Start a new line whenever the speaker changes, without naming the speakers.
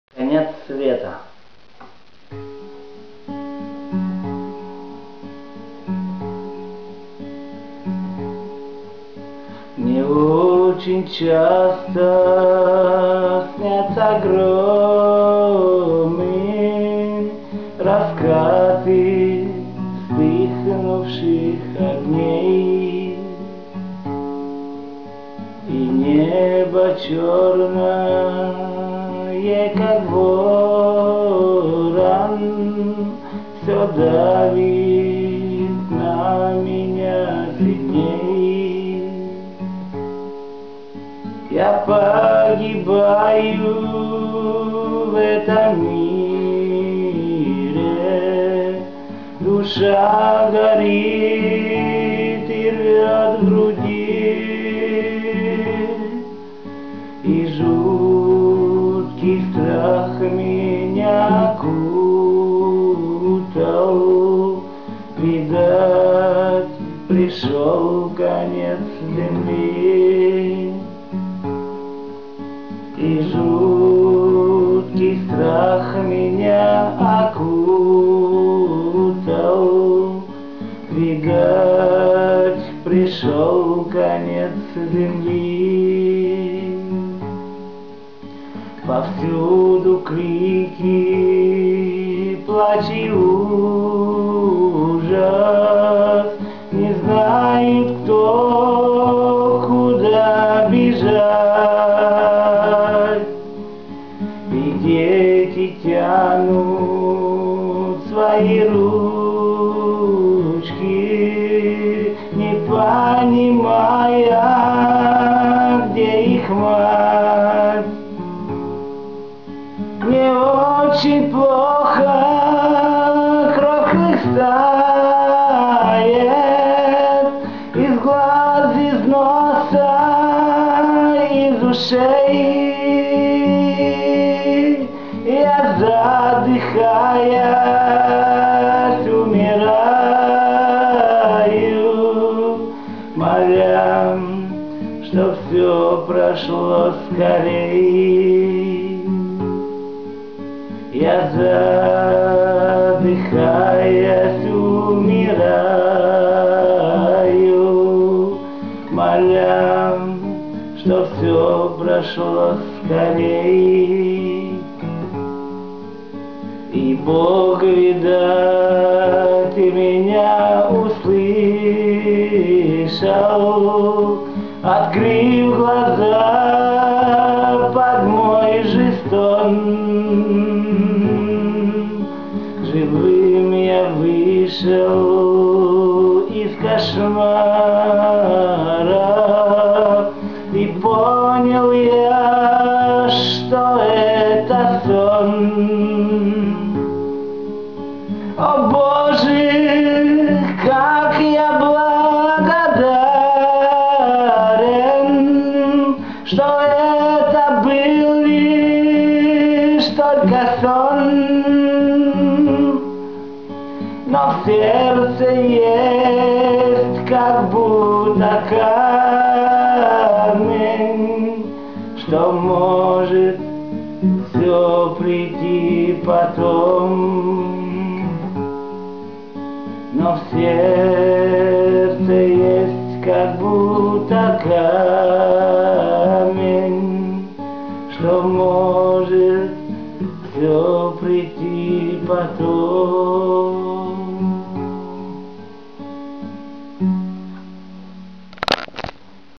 Конец света. Мне очень часто снятся громы, раскаты вспыхнувших огней, и небо черное, как ворон, все давит на меня сильней. Я погибаю в этом мире, душа горит и рвет в груди, и жуткий страх меня окутал. Видать, пришел конец земли, и жуткий страх меня окутал. Видать, пришел конец земли. Повсюду крики, плач и ужас, не знает кто, куда бежать. И дети тянут свои ручки, не понимая, где их мать. Мне очень плохо, кровь хлестает из глаз, из носа, из ушей. Я задыхаясь умираю, моля, чтоб все прошло скорей. Я задыхаясь умираю, моля, чтоб все прошло скорей. И Бог, видать, и меня услышал, открыв глаза под мой же стон. Живым я вышел из кошмара, и понял я, что это сон. О Боже, как я благодарен, что это был лишь только сон. Но в сердце есть как будто камень, что может все прийти потом. Но в сердце есть как будто камень, что может все прийти потом.